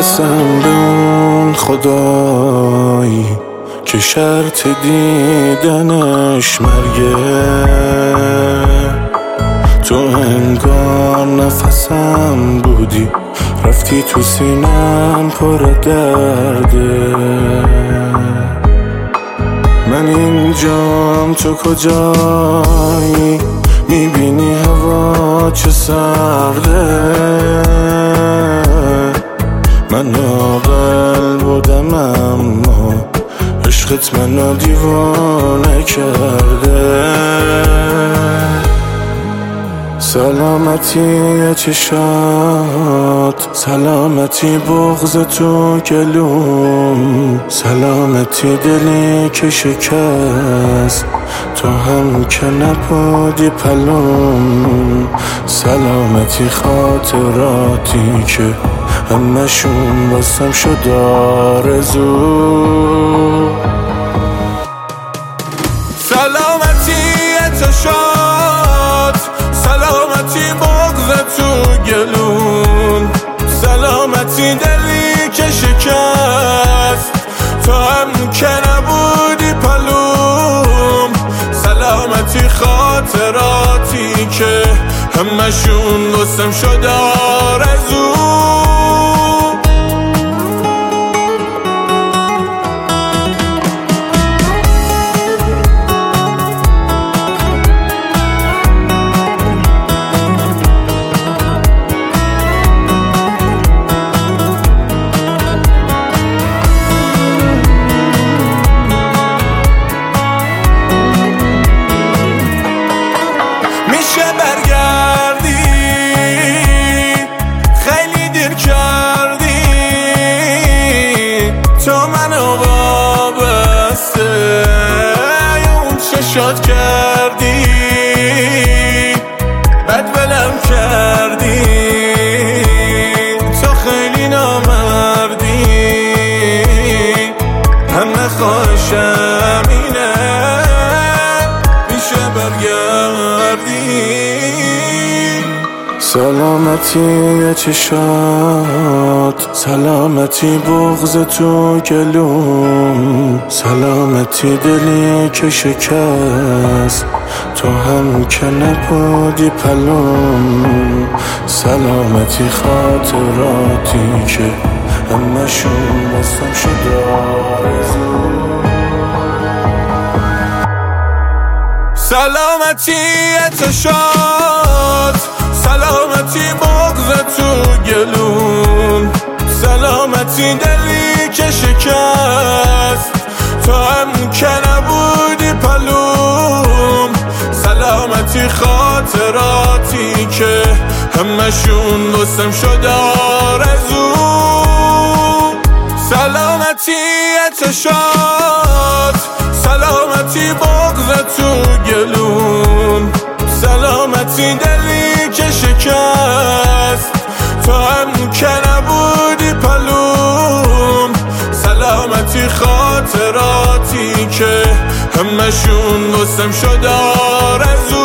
قسم به اون خدایی که شرط دیدنش مرگه، تو انگار نفسم بودی، رفتی تو سینم پر درده. من اینجام تو کجایی، میبینی هوا چه سرده. من عاقل بودم اما عشقت منو دیوانه کرده. سلامتی چشات، سلامتی بغض تو گلوم، سلامتی دلی که شکست تو هم که نبودی پلوم، سلامتی خاطراتی که همشون واسم شد آرزو. سلامتی چشات، سلامتی بغض تو گلون، سلامتی دلی که شکست تو هم که نبودی پلوم، سلامتی خاطراتی که همشون واسم شد آرزو. میشه برگردی، خیلی دیر کردی، تو منو وابسته اون چشات کردی، بد بلم کردی، تو خیلی نامردی، همه خواهشم اینه میشه برگردی. سلامتی چشات، سلامتی بغض تو گلوم، سلامتی دلی که شکست تو هم که نبودی پلوم، سلامتی خاطراتی که همشون واسم شد آرزو. سلامتی چشات، سلامتی بغض تو گلون، سلامتی دلی که شکست تو هم که نبودی پلوم، سلامتی خاطراتی که همشون واسم شد آرزو. سلامتی چشات، سلامتی بغض تو گلون، سلامتی دلی که شکست تو هم که نبودی پلوم، سلامتی خاطراتی که همشون واسم شد آرزو.